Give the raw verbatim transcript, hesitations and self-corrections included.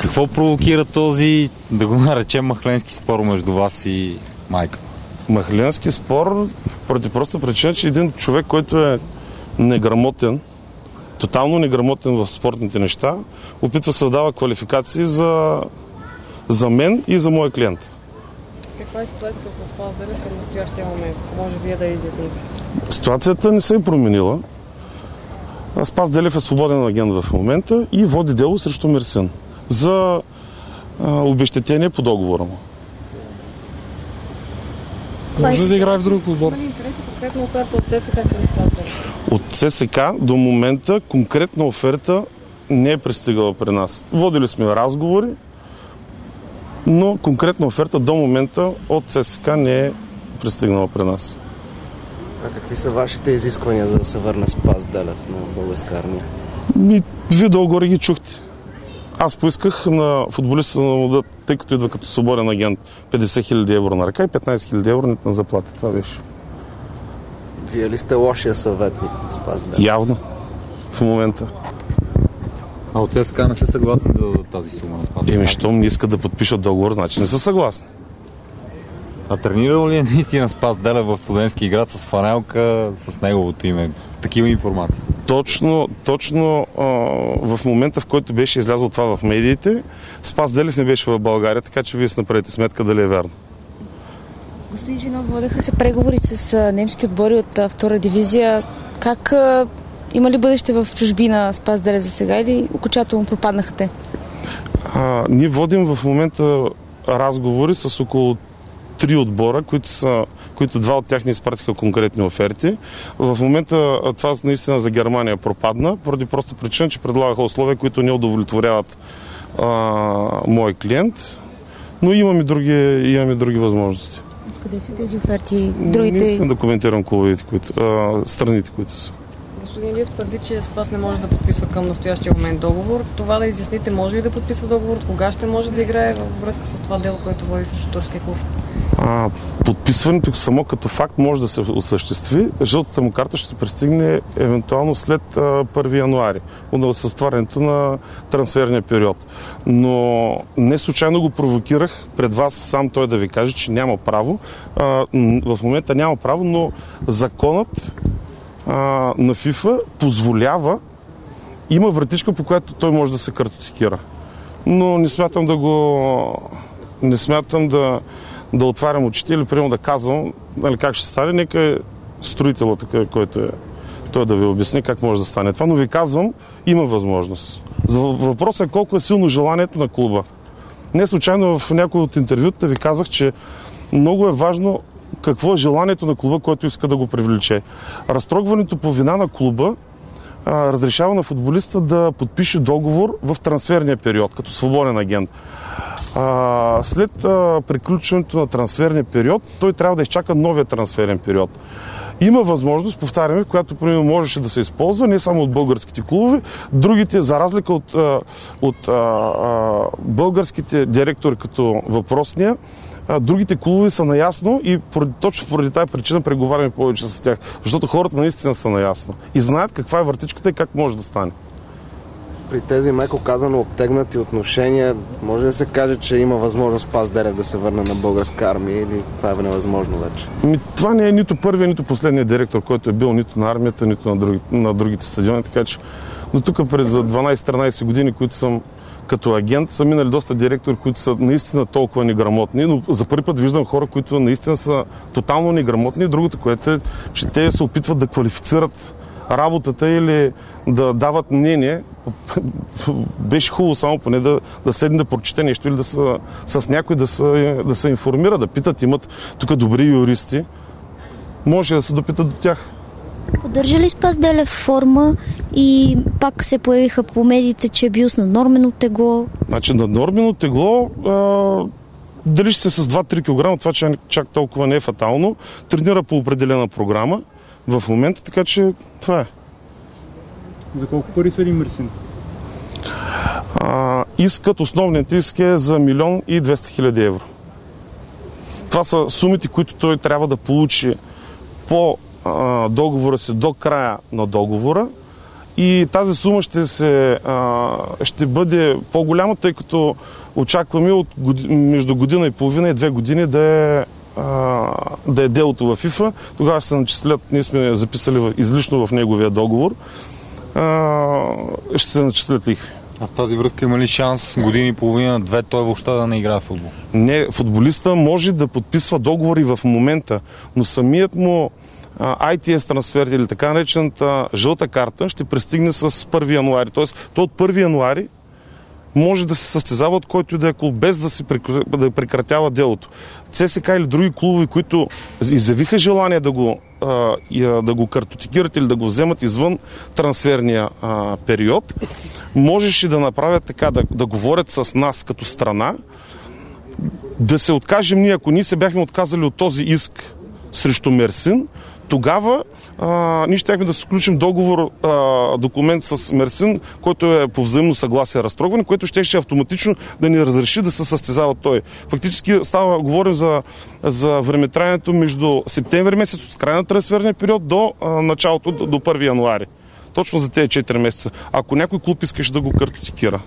Какво провокира този, да го наречем, махленски спор между вас и майка? Махленски спор поради проста причина, че един човек, който е неграмотен, тотално неграмотен в спортните неща, опитва да създава квалификации за, за мен и за моя клиент. Каква е ситуацията в Спас Делев към настоящия момент? Ако може вие да изясните. Ситуацията не се е променила. Спас Делев е свободен агент в момента и води дело срещу Мерсин за а, обезщетение по договора му. Може да играе в друг отбор. Има ли интерес и конкретна оферта от ЦСКА към Спас Делев? От ЦСКА до момента конкретна оферта не е пристигала при нас. Водили сме разговори, но конкретна оферта до момента от ЦСКА не е пристигнала при нас. А какви са вашите изисквания, за да се върне Спас Делев на Българска армия? Ми, вие долу-горе ги чухте. Аз поисках на футболиста на мода, тъй като идва като свободен агент, петдесет хиляди евро на ръка и петнайсет хиляди евро на заплата. Това беше. Вие ли сте лошия съветник на Спас Делев? Явно. В момента. А от ЦСКА не са съгласни да дадат тази сума на Спас Делев? Еми, щом не искат да подпишат договор, значи не са съгласни. А тренирал ли е наистина Спас Делев в студентски град с фанелка с неговото име? Такива информации. Точно, точно а, в момента, в който беше излязло това в медиите, Спас Делев не беше в България, така че вие си направите сметка дали е вярно. Господин Жинов, водеха се преговори с а, немски отбори от а, втора дивизия. Как а, има ли бъдеще в чужбина Спас Делев за сега или окончателно пропаднаха те? А, ние водим в момента разговори с около три отбора, които, са, които два от тях не изпратиха конкретни оферти. В момента това наистина за Германия пропадна, поради проста причина, че предлагаха условия, които не удовлетворяват а, мой клиент, но имаме други, имаме други възможности. Къде са тези оферти? Другите... Не искам да коментирам клубовете, които, а, страните, които са. Господин Илиев твърди, че Спас не може да подписва към настоящия момент договор. Това да изясните, може ли да подписва договор? Кога ще може да играе във връзка с това дело, което води срещу турския клуб? А, подписването само като факт може да се осъществи. Жълтата му карта ще се пристигне евентуално след а, първи януари, с отварянето на трансферния период. Но не случайно го провокирах пред вас сам той да ви каже, че няма право. А, в момента няма право, но законът а, на ФИФА позволява, има вратичка, по която той може да се картотекира. Но не смятам да го... Не смятам да да отварям очите или примерно да казвам, нали, как ще стане, нека е строителът, така, който е той да ви обясни как може да стане това, но ви казвам, има възможност. Въпросът е колко е силно желанието на клуба. Не случайно в някои от интервюта ви казах, че много е важно какво е желанието на клуба, който иска да го привлече. Разтрогването по вина на клуба а, разрешава на футболиста да подпише договор в трансферния период, като свободен агент. А, след а, приключването на трансферния период, той трябва да изчака новия трансферен период. Има възможност, повтаряме, която примерно можеше да се използва не само от българските клубове, другите, за разлика от, а, от а, а, българските директори като въпросния, а, другите клубове са наясно и поради, точно поради тази причина преговаряме повече с тях, защото хората наистина са наясно и знаят каква е въртичката и как може да стане. При тези, меко казано, обтегнати отношения, може да се каже, че има възможност Спас Делев да се върне на българска армия или това е невъзможно вече? Ми, това не е нито първият, нито последният директор, който е бил нито на армията, нито на, други, на другите стадиони, така че но тук пред за дванайсет-тринайсет години, които съм като агент, са минали доста директори, които са наистина толкова неграмотни, но за първи път виждам хора, които наистина са тотално неграмотни. Другото, което е, че те се опитват да квалифицират работата или да дават мнение. Беше хубаво само поне да, да седне да прочете нещо или да са, с някой да се да се информира, да питат. Имат тук добри юристи. Може да се допитат до тях. Поддържа ли Спас Делев форма и пак се появиха по медиите, че е бил с наднормено тегло? Значи наднормено тегло а, дали ще се с два-три килограма, това че чак толкова не е фатално. Тренира по определена програма в момента, така че това е. За колко пари съди Мерсин? А, искат, основният иск е за милион и двеста хиляди евро. Това са сумите, които той трябва да получи по а, договора си до края на договора и тази сума ще, се, а, ще бъде по-голяма, тъй като очакваме от година, между година и половина и две години да е, а, да е делото в ФИФА. Тогава ще се начислят, ние сме записали излишно в неговия договор, а, ще се начислят лихви. А в тази връзка има ли шанс години и половина, две, той въобще да не играе в футбол? Не, футболиста може да подписва договори в момента, но самият му ай ти ес трансфер или така наречената жълта карта ще пристигне с първи януари. Тоест, то от първи януари може да се състезава от който и да е клуб, без да се да прекратява делото. ЦСКА или други клубове, които изявиха желание да го, да го картотекират или да го вземат извън трансферния период, можеше да направят така, да, да говорят с нас като страна, да се откажем ние, ако ние се бяхме отказали от този иск срещу Мерсин, тогава а, ние щяхме да сключим договор, а, документ с Мерсин, който е по взаимно съгласие разтрогване, което ще, ще автоматично да ни разреши да се състезава той. Фактически става, говорим за, за времетраенето между септември месец, от края на трансферния период до а, началото, до, до първи януари. Точно за тези четири месеца. Ако някой клуб искаше да го картотекира.